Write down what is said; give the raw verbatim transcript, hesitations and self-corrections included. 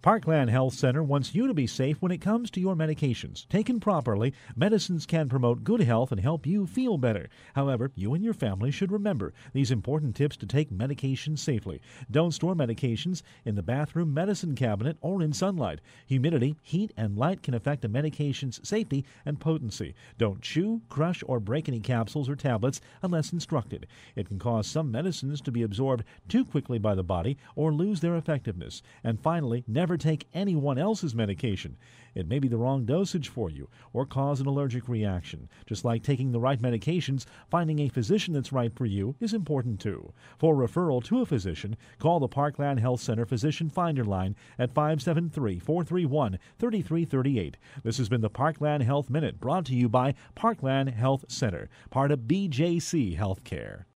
Parkland Health Center wants you to be safe when it comes to your medications. Taken properly, medicines can promote good health and help you feel better. However, you and your family should remember these important tips to take medications safely. Don't store medications in the bathroom medicine cabinet or in sunlight. Humidity, heat, and light can affect a medication's safety and potency. Don't chew, crush, or break any capsules or tablets unless instructed. It can cause some medicines to be absorbed too quickly by the body or lose their effectiveness. And finally, never take anyone else's medication. It may be the wrong dosage for you or cause an allergic reaction. Just like taking the right medications, finding a physician that's right for you is important too. For referral to a physician, call the Parkland Health Center Physician Finder line at five seven three, four three one, three three three eight. This has been the Parkland Health Minute, brought to you by Parkland Health Center, part of B J C Healthcare.